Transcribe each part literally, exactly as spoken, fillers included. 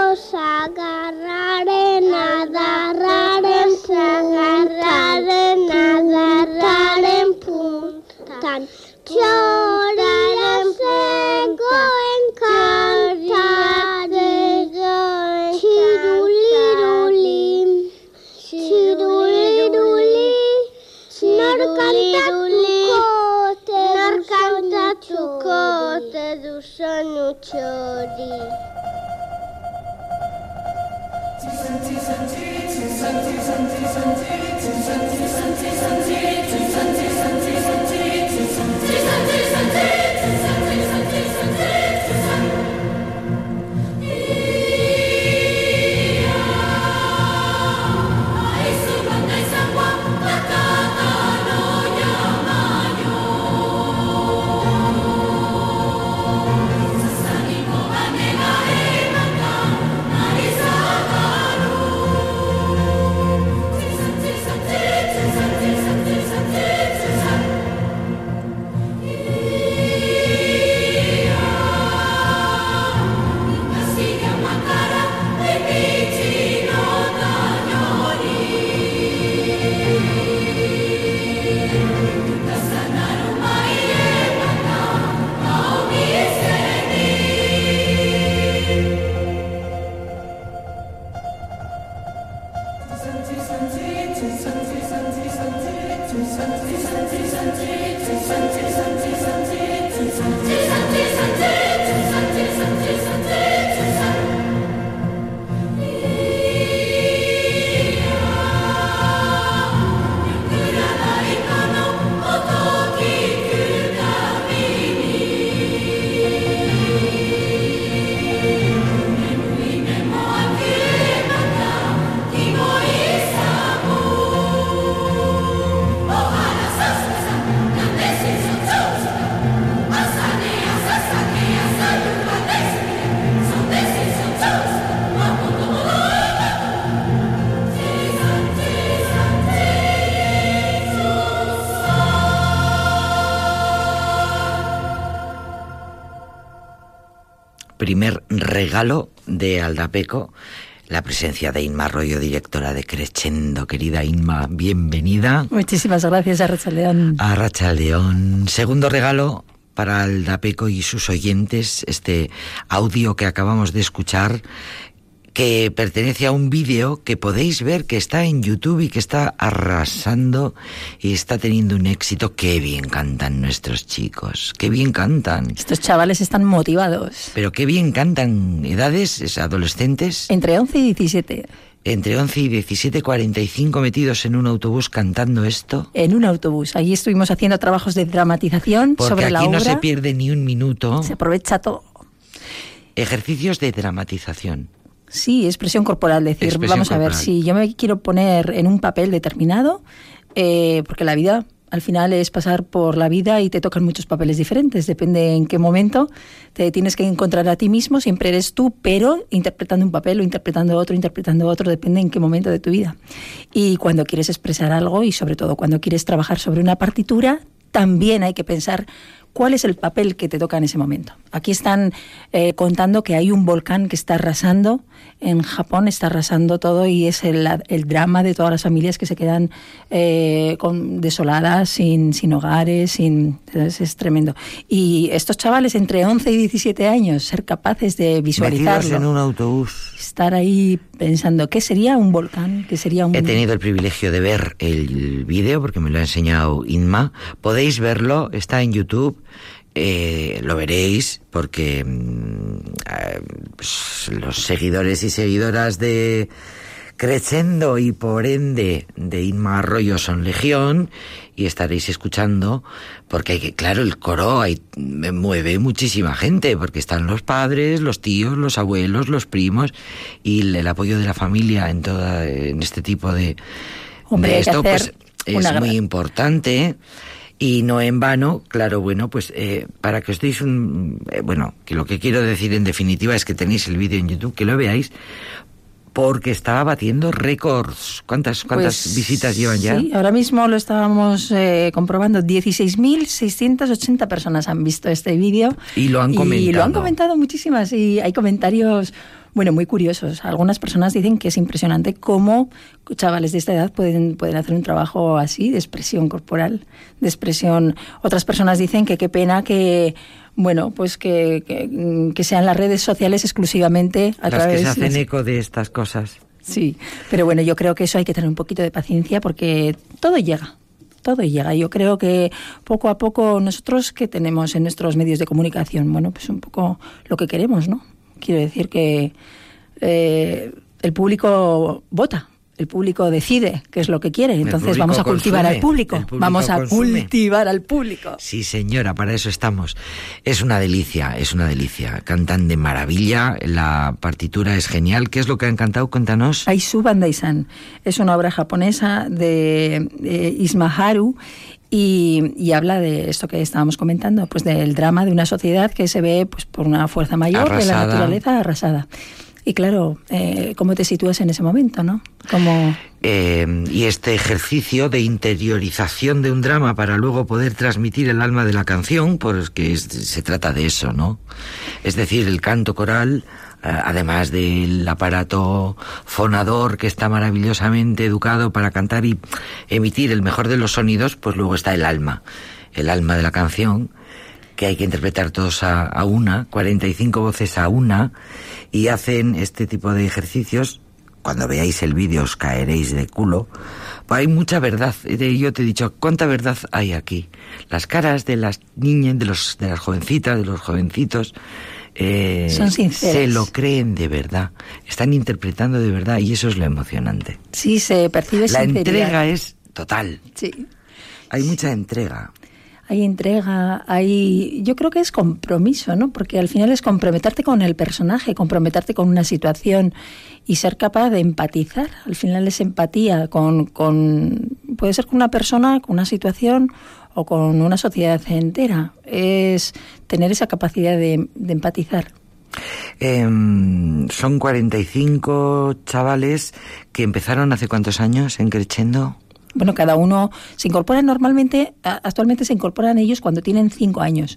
nos agarraren, agarraren, agarraren, agarraren puntan. Txoriren zegoen kantaren, txiruliruli, txiruliruli, nor kantatuko, nor kantatuko, te duzon utxori. Primer regalo de Aldapeco, la presencia de Inma Arroyo, directora de Crescendo. Querida Inma, bienvenida. Muchísimas gracias, Arratsaldeon. Arratsaldeon. Segundo regalo para Aldapeco y sus oyentes, este audio que acabamos de escuchar, que pertenece a un vídeo que podéis ver que está en YouTube y que está arrasando y está teniendo un éxito. Qué bien cantan nuestros chicos, qué bien cantan. Estos chavales están motivados. Pero qué bien cantan. ¿Edades? ¿Adolescentes? Entre once y diecisiete. Entre once y diecisiete, cuarenta y cinco metidos en un autobús cantando esto. En un autobús. Allí estuvimos haciendo trabajos de dramatización sobre la obra. Porque aquí no se pierde ni un minuto. Se aprovecha todo. Ejercicios de dramatización. Sí, expresión corporal, decir, expresión vamos corporal. A ver, si yo me quiero poner en un papel determinado, eh, porque la vida al final es pasar por la vida y te tocan muchos papeles diferentes, depende en qué momento te tienes que encontrar a ti mismo, siempre eres tú, pero interpretando un papel o interpretando otro, interpretando otro, depende en qué momento de tu vida. Y cuando quieres expresar algo y sobre todo cuando quieres trabajar sobre una partitura, también hay que pensar cuál es el papel que te toca en ese momento. Aquí están eh, contando que hay un volcán que está arrasando, en Japón está arrasando todo y es el, el drama de todas las familias que se quedan eh, con, desoladas, sin, sin hogares, sin, entonces es tremendo. Y estos chavales entre once y diecisiete años, ser capaces de visualizarlo. Metidos en un autobús. Estar ahí pensando, ¿qué sería un volcán? ¿Qué sería un... He tenido el privilegio de ver el vídeo porque me lo ha enseñado Inma. Podéis verlo, está en YouTube. Eh, lo veréis porque eh, pues, los seguidores y seguidoras de Crescendo y por ende de Inma Arroyo son legión y estaréis escuchando porque hay que, claro, el coro hay, me mueve muchísima gente porque están los padres, los tíos, los abuelos, los primos y el, el apoyo de la familia en toda en este tipo de, Hombre, de esto pues es una... muy importante. Y no en vano, claro, bueno, pues eh, para que os deis un... Eh, bueno, que lo que quiero decir en definitiva es que tenéis el vídeo en YouTube, que lo veáis, porque estaba batiendo récords. ¿Cuántas, cuántas pues, visitas llevan ya? Sí, ahora mismo lo estábamos eh, comprobando. dieciséis mil seiscientas ochenta personas han visto este vídeo. Y lo han comentado. Y lo han comentado muchísimas. Y hay comentarios bueno, muy curiosos. Algunas personas dicen que es impresionante cómo chavales de esta edad pueden, pueden hacer un trabajo así, de expresión corporal, de expresión. Otras personas dicen que qué pena que, bueno, pues que, que, que sean las redes sociales exclusivamente a las través... que se hacen las... eco de estas cosas. Sí, pero bueno, yo creo que eso hay que tener un poquito de paciencia porque todo llega. Todo llega. Yo creo que poco a poco nosotros que tenemos en nuestros medios de comunicación, bueno, pues un poco lo que queremos, ¿no? Quiero decir que eh, el público vota, el público decide qué es lo que quiere, entonces vamos a cultivar consume, al público, público vamos a consume. cultivar al público. Sí, señora, para eso estamos. Es una delicia, es una delicia. Cantan de maravilla, la partitura es genial. ¿Qué es lo que han cantado? Cuéntanos. Aisu Bandai-san es una obra japonesa de, de Ismaharu. Y, y habla de esto que estábamos comentando, pues del drama de una sociedad que se ve pues por una fuerza mayor arrasada. De la naturaleza arrasada. Y claro, eh, ¿cómo te sitúas en ese momento, no? Como... Eh, y este ejercicio de interiorización de un drama para luego poder transmitir el alma de la canción, porque es, se trata de eso, ¿no? Es decir, el canto coral, además del aparato fonador que está maravillosamente educado para cantar y emitir el mejor de los sonidos, pues luego está el alma, el alma de la canción, que hay que interpretar todos a, a una, cuarenta y cinco voces a una, y hacen este tipo de ejercicios. Cuando veáis el vídeo os caeréis de culo. Hay mucha verdad. Yo te he dicho, ¿cuánta verdad hay aquí? Las caras de las niñas, de los de las jovencitas, de los jovencitos, eh, son sinceras. Se lo creen de verdad. Están interpretando de verdad y eso es lo emocionante. Sí, se percibe La sinceridad. entrega es total. Sí. Hay mucha entrega. Hay entrega, hay... Yo creo que es compromiso, ¿no? Porque al final es comprometerte con el personaje, comprometerte con una situación y ser capaz de empatizar. Al final es empatía con... con puede ser con una persona, con una situación o con una sociedad entera. Es tener esa capacidad de, de empatizar. Eh, son cuarenta y cinco chavales que empezaron hace ¿cuántos años en Crescendo? Bueno, cada uno se incorpora normalmente, actualmente se incorporan ellos cuando tienen cinco años.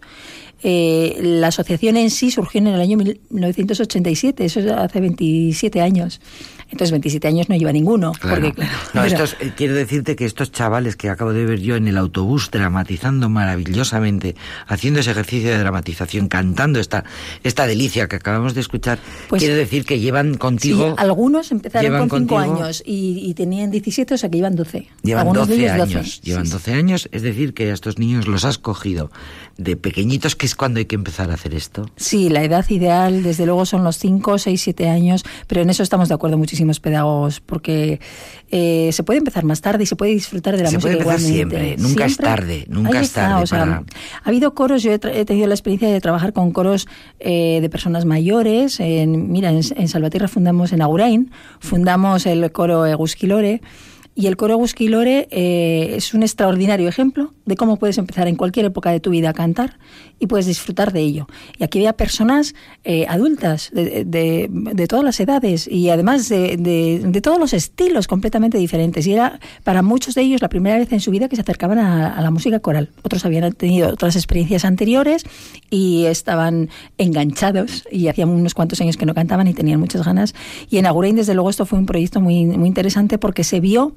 Eh, la asociación en sí surgió en el año mil novecientos ochenta y siete, eso es hace veintisiete años. Entonces, veintisiete años no lleva ninguno. Claro. Porque, claro, no, pero... estos, eh, quiero decirte que estos chavales que acabo de ver yo en el autobús dramatizando maravillosamente, haciendo ese ejercicio de dramatización, cantando esta esta delicia que acabamos de escuchar, pues, quiero decir que llevan contigo... Sí, algunos empezaron con cinco contigo, años y, y tenían diecisiete, o sea que llevan doce. Llevan algunos doce de ellos años. doce. Llevan sí, doce sí. años, es decir, que a estos niños los has cogido de pequeñitos, que es cuando hay que empezar a hacer esto. Sí, la edad ideal, desde luego, son los cinco, seis, siete años, pero en eso estamos de acuerdo muchísimos pedagogos, porque eh, se puede empezar más tarde y se puede disfrutar de la se música igualmente. Se puede empezar igualmente. siempre, nunca Siempre. es tarde, nunca Ahí es tarde. está, o sea, para... ha habido coros, yo he, tra- he tenido la experiencia de trabajar con coros eh, de personas mayores. En, mira, en, en Salvatierra fundamos, en Agurain, fundamos el coro Egusquilore. Y el coro Egusquilore eh, es un extraordinario ejemplo de cómo puedes empezar en cualquier época de tu vida a cantar y puedes disfrutar de ello. Y aquí había personas eh, adultas de, de, de todas las edades y además de, de, de todos los estilos completamente diferentes. Y era para muchos de ellos la primera vez en su vida que se acercaban a, a la música coral. Otros habían tenido otras experiencias anteriores y estaban enganchados y hacían unos cuantos años que no cantaban y tenían muchas ganas. Y en Agurain, desde luego, esto fue un proyecto muy, muy interesante porque se vio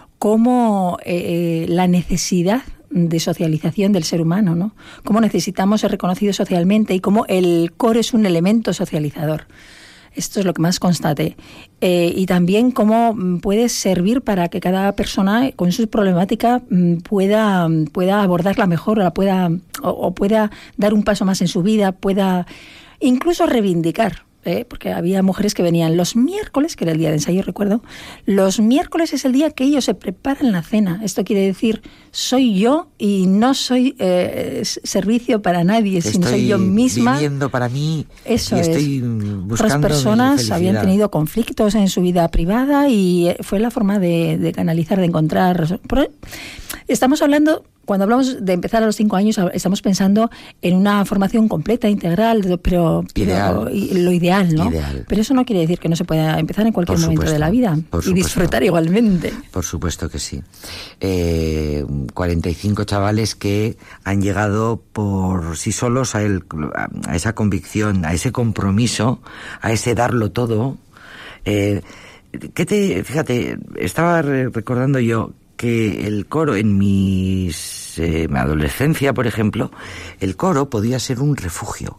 cómo eh, la necesidad de socialización del ser humano, ¿no? Cómo necesitamos ser reconocidos socialmente y cómo el coro es un elemento socializador. Esto es lo que más constate. Eh, y también cómo puede servir para que cada persona con su problemática pueda, pueda abordarla mejor, la pueda, o, o pueda dar un paso más en su vida, pueda incluso reivindicar. ¿Eh? Porque había mujeres que venían los miércoles, que era el día de ensayo, recuerdo, los miércoles es el día que ellos se preparan la cena. Esto quiere decir, soy yo y no soy eh, servicio para nadie, estoy sino soy yo misma. Viviendo para mí. Eso y estoy es. buscando Otras personas habían tenido conflictos en su vida privada y fue la forma de, de canalizar, de encontrar. Estamos hablando cuando hablamos de empezar a los cinco años, estamos pensando en una formación completa, integral, pero, ideal. pero lo ideal, ¿no? Ideal. Pero eso no quiere decir que no se pueda empezar en cualquier Por momento supuesto, de la vida y disfrutar igualmente. Por supuesto que sí. Eh, cuarenta y cinco chavales que han llegado por sí solos a, el, a esa convicción, a ese compromiso, a ese darlo todo. Eh, ¿qué te, fíjate, estaba recordando yo que el coro en mis eh, mi adolescencia, por ejemplo, el coro podía ser un refugio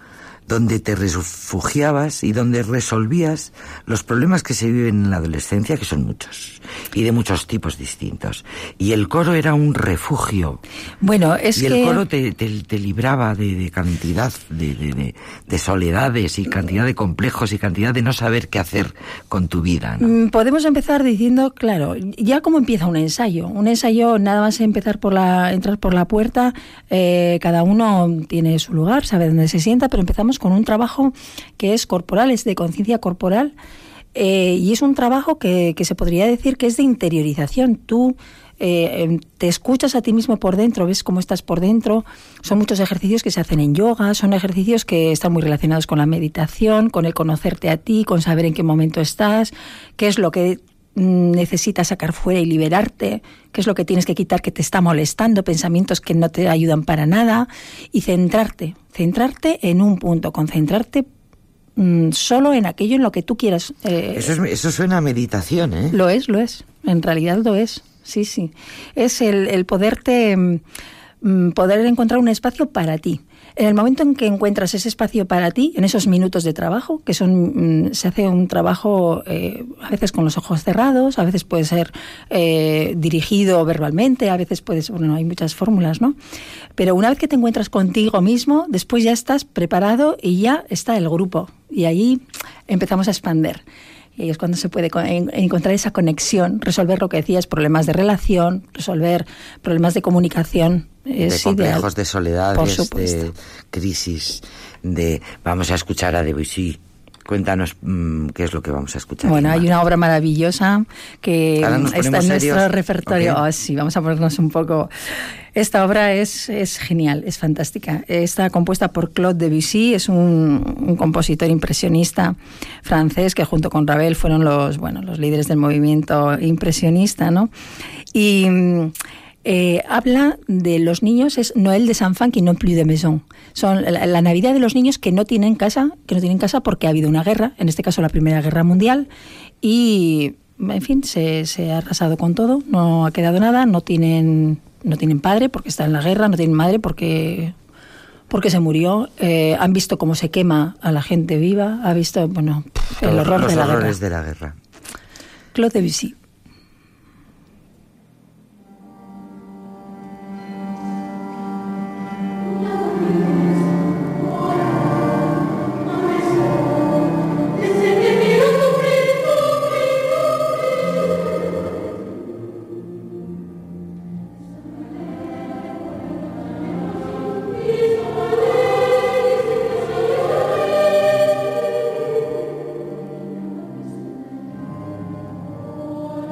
donde te refugiabas y donde resolvías los problemas que se viven en la adolescencia, que son muchos, y de muchos tipos distintos. Y el coro era un refugio. Bueno, es y que... el coro te, te, te libraba de, de cantidad de, de, de, de soledades y cantidad de complejos y cantidad de no saber qué hacer con tu vida, ¿no? Podemos empezar diciendo, claro, ya como empieza un ensayo. Un ensayo, nada más empezar por la, entrar por la puerta, eh, cada uno tiene su lugar, sabe dónde se sienta, pero empezamos con un trabajo que es corporal, es de conciencia corporal, eh, y es un trabajo que, que se podría decir que es de interiorización. Tú eh, te escuchas a ti mismo por dentro, ves cómo estás por dentro. Son muchos ejercicios que se hacen en yoga, son ejercicios que están muy relacionados con la meditación, con el conocerte a ti, con saber en qué momento estás, qué es lo que necesitas sacar fuera y liberarte, qué es lo que tienes que quitar que te está molestando, pensamientos que no te ayudan para nada, y centrarte, centrarte en un punto, concentrarte mmm, solo en aquello en lo que tú quieras. Eh, eso, es, eso suena a meditación, ¿eh? Lo es, lo es, en realidad lo es, sí, sí. Es el, el poderte, mmm, poder encontrar un espacio para ti. En el momento en que encuentras ese espacio para ti, en esos minutos de trabajo, que son, se hace un trabajo eh, a veces con los ojos cerrados, a veces puede ser eh, dirigido verbalmente, a veces puede ser, bueno, hay muchas fórmulas, ¿no? Pero una vez que te encuentras contigo mismo, después ya estás preparado y ya está el grupo. Y ahí empezamos a expandir. Y ahí es cuando se puede encontrar esa conexión, resolver lo que decías, problemas de relación, resolver problemas de comunicación. Es de complejos, ideal. De soledades, de crisis, de... Vamos a escuchar a Debussy. Cuéntanos mmm, qué es lo que vamos a escuchar. Bueno, hay una obra maravillosa que está en serios. nuestro repertorio. Okay. Oh, sí, vamos a ponernos un poco... Esta obra es, es genial, es fantástica. Está compuesta por Claude Debussy, es un, un compositor impresionista francés que junto con Ravel fueron los, bueno, los líderes del movimiento impresionista, ¿no? Y... Eh, habla de los niños, es Noël des enfants qui n'ont plus de maison. Son la, la Navidad de los niños que no tienen casa, que no tienen casa porque ha habido una guerra, en este caso la Primera Guerra Mundial, y en fin, se, se ha arrasado con todo, no ha quedado nada, no tienen, no tienen padre porque está en la guerra, no tienen madre porque, porque se murió, eh, han visto cómo se quema a la gente viva, ha visto, bueno, el Todos horror los de la horrores guerra. de la guerra. Claude Debussy. Oh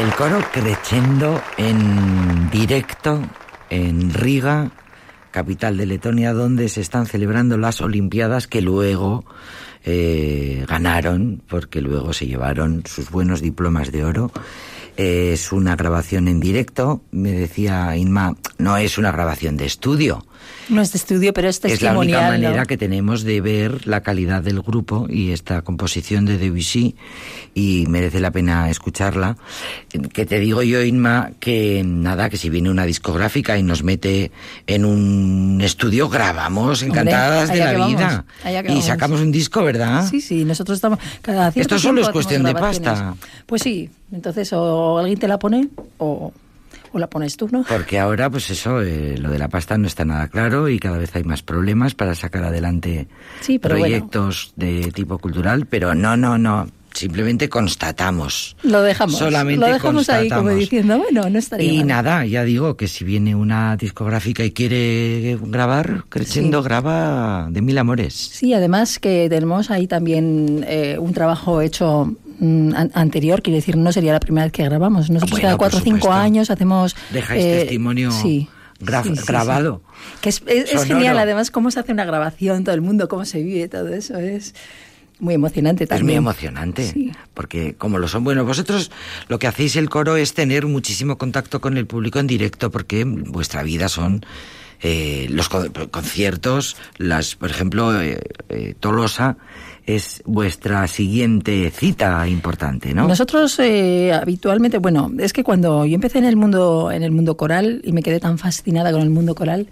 El coro Crescendo en directo en Riga, capital de Letonia, donde se están celebrando las Olimpiadas que luego eh, ganaron, porque luego se llevaron sus buenos diplomas de oro. Eh, es una grabación en directo, me decía Inma, no es una grabación de estudio. No es de estudio, pero es testimonial. Es la única manera, ¿no?, que tenemos de ver la calidad del grupo y esta composición de Debussy, y merece la pena escucharla. Que te digo yo, Inma, que nada, que si viene una discográfica y nos mete en un estudio, grabamos encantadas Hombre, de la vida. Vamos, y sacamos un disco, ¿verdad? Sí, sí, nosotros estamos... Cada cierto Esto solo es tiempo cuestión de hacemos pasta. grabaciones. Pues sí, entonces o alguien te la pone o... o la pones tú, ¿no? Porque ahora, pues eso, eh, lo de la pasta no está nada claro y cada vez hay más problemas para sacar adelante sí, pero proyectos bueno. de tipo cultural, pero no, no, no, simplemente constatamos. Lo dejamos, solamente lo dejamos constatamos. Ahí como diciendo, bueno, no estaría Y mal. nada, ya digo que si viene una discográfica y quiere grabar, Crescendo sí. graba de mil amores. Sí, además que tenemos ahí también eh, un trabajo hecho anterior, quiero decir, no sería la primera vez que grabamos. Nosotros bueno, cada cuatro o cinco años hacemos... Dejáis eh, testimonio sí, gra- sí, sí, grabado. Sí. Que es, es, es genial, además, cómo se hace una grabación, todo el mundo, cómo se vive, todo eso es... muy emocionante también. Es muy emocionante, sí. Porque como lo son, bueno, vosotros lo que hacéis el coro es tener muchísimo contacto con el público en directo, porque vuestra vida son eh, los conciertos, las, por ejemplo, eh, eh, Tolosa es vuestra siguiente cita importante, ¿no? Nosotros eh, habitualmente, bueno, es que cuando yo empecé en el mundo, en el mundo coral y me quedé tan fascinada con el mundo coral,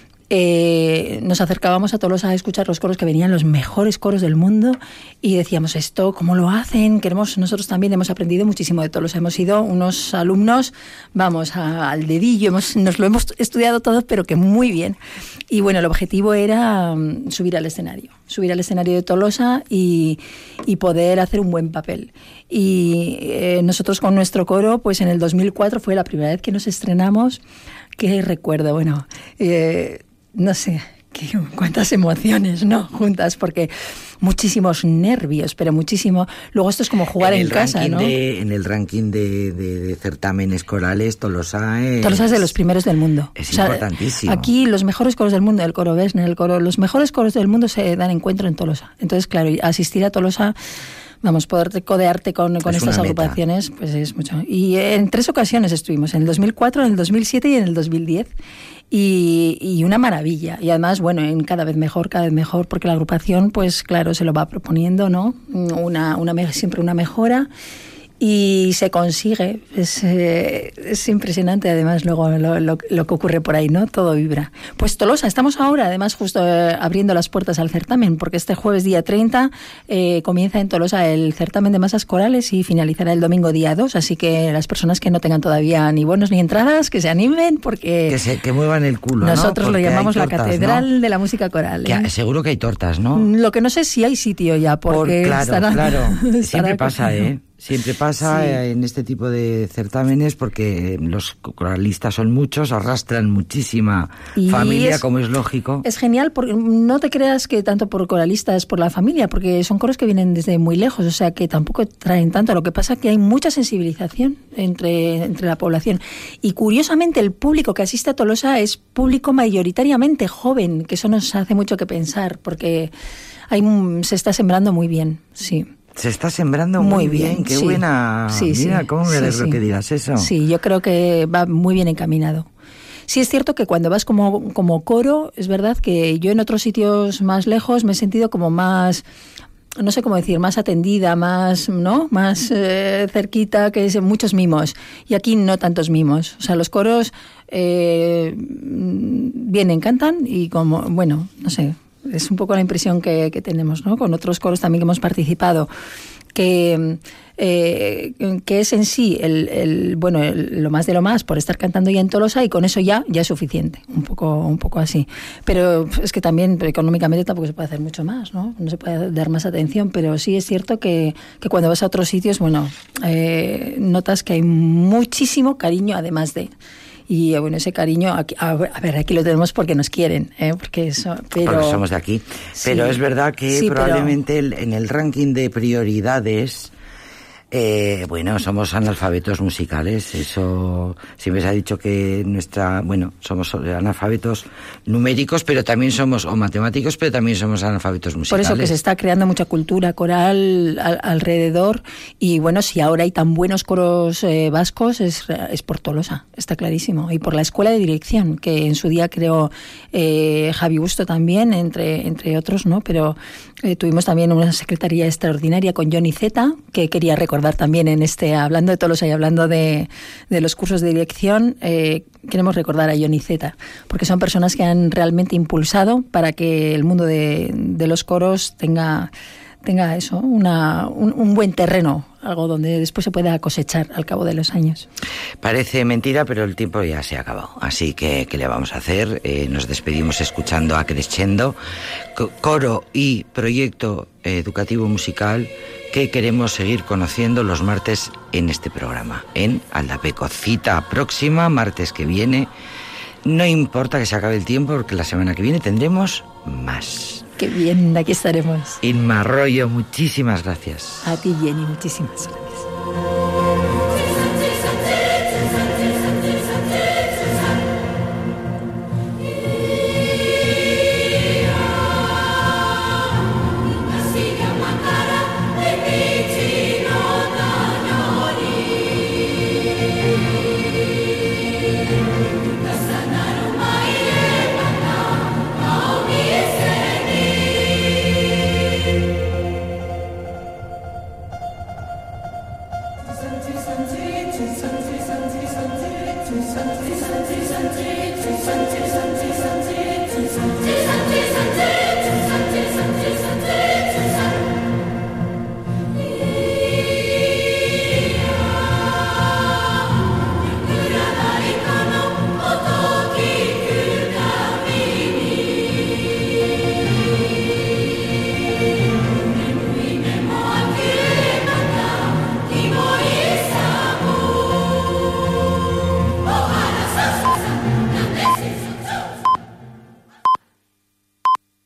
Eh, nos acercábamos a Tolosa a escuchar los coros que venían, los mejores coros del mundo, y decíamos, esto, ¿cómo lo hacen? Queremos, nosotros también hemos aprendido muchísimo de Tolosa, hemos sido unos alumnos, vamos, a, al dedillo, hemos, nos lo hemos estudiado todo, pero que muy bien. Y bueno, el objetivo era um, subir al escenario, subir al escenario de Tolosa y, y poder hacer un buen papel. Y eh, nosotros con nuestro coro, pues en el dos mil cuatro fue la primera vez que nos estrenamos, que recuerdo, bueno... Eh, no sé, qué, cuántas emociones, ¿no? Juntas, porque muchísimos nervios, pero muchísimo. Luego esto es como jugar en, en casa, ¿no? De, en el ranking de, de, de certámenes corales, Tolosa es... Tolosa es de los primeros del mundo. Es o sea, importantísimo. Aquí los mejores coros del mundo, el coro Vesna, el coro... Los mejores coros del mundo se dan encuentro en Tolosa. Entonces, claro, asistir a Tolosa... Vamos, poder codearte con, con estas agrupaciones, pues es mucho. Y en tres ocasiones estuvimos, en el dos mil cuatro, en el dos mil siete y en el dos mil diez. Y, y una maravilla. Y además, bueno, en cada vez mejor, cada vez mejor, porque la agrupación, pues claro, se lo va proponiendo, ¿no? Una, una, siempre una mejora. Y se consigue, es, eh, es impresionante además luego lo, lo, lo que ocurre por ahí, ¿no? Todo vibra. Pues Tolosa, estamos ahora además justo eh, abriendo las puertas al certamen, porque este jueves día treinta eh, comienza en Tolosa el certamen de masas corales y finalizará el domingo día dos, así que las personas que no tengan todavía ni bonos ni entradas, que se animen, porque... Que, se, que muevan el culo, nosotros ¿no? lo llamamos tortas, la catedral, ¿no?, de la música coral. ¿eh? Que, seguro que hay tortas, ¿no? Lo que no sé si hay sitio ya, porque... Por, claro, estará, claro, estará siempre pasa, cogido. ¿eh? Siempre pasa sí. en este tipo de certámenes, porque los coralistas son muchos, arrastran muchísima y familia, es, como es lógico. Es genial, porque no te creas que tanto por coralistas, por la familia, porque son coros que vienen desde muy lejos, o sea que tampoco traen tanto. Lo que pasa es que hay mucha sensibilización entre, entre la población. Y curiosamente el público que asiste a Tolosa es público mayoritariamente joven, que eso nos hace mucho que pensar, porque hay, se está sembrando muy bien, sí. Se está sembrando muy, muy bien. bien, qué sí. buena. Sí, Mira, sí, cómo me sí, alegro sí. que digas eso. Sí, yo creo que va muy bien encaminado. Sí es cierto que cuando vas como, como coro, es verdad que yo en otros sitios más lejos me he sentido como más, no sé cómo decir, más atendida, más, ¿no? Más eh, cerquita, que es muchos mimos. Y aquí no tantos mimos. O sea, los coros eh, vienen, cantan y como, bueno, no sé... Es un poco la impresión que, que tenemos, ¿no? Con otros coros también que hemos participado, que, eh, que es en sí el, el bueno el, lo más de lo más por estar cantando ya en Tolosa, y con eso ya ya es suficiente, un poco un poco así. Pero es que también económicamente tampoco se puede hacer mucho más, ¿no? No se puede dar más atención, pero sí es cierto que, que cuando vas a otros sitios, bueno, eh, notas que hay muchísimo cariño además de... Y bueno, ese cariño, aquí, a ver, aquí lo tenemos porque nos quieren, ¿eh? Porque eso, pero... Porque somos de aquí. Sí, pero es verdad que sí, probablemente pero... el, en el ranking de prioridades Eh, bueno, somos analfabetos musicales, eso siempre se ha dicho que nuestra, bueno, somos analfabetos numéricos, pero también somos, o matemáticos, pero también somos analfabetos musicales. Por eso que se está creando mucha cultura coral al, alrededor, y bueno, si ahora hay tan buenos coros eh, vascos, es, es por Tolosa, está clarísimo, y por la Escuela de Dirección, que en su día creó eh, Javi Busto también, entre, entre otros, ¿no? Pero eh, tuvimos también una secretaría extraordinaria con Johnny Zeta, que quería recordar también en este, hablando de Tolosa y hablando de, de los cursos de dirección, eh, queremos recordar a Johnny Zeta, porque son personas que han realmente impulsado para que el mundo de, de los coros tenga, tenga eso, una, un, un buen terreno, algo donde después se pueda cosechar al cabo de los años. Parece mentira, pero el tiempo ya se ha acabado. Así que, ¿qué le vamos a hacer? Eh, nos despedimos escuchando a Crescendo, coro y proyecto educativo musical que queremos seguir conociendo los martes en este programa, en Aldapeco. Cita próxima, martes que viene. No importa que se acabe el tiempo, porque la semana que viene tendremos más. Qué bien, aquí estaremos. Inma Arroyo, muchísimas gracias. A ti, Jenny, muchísimas gracias.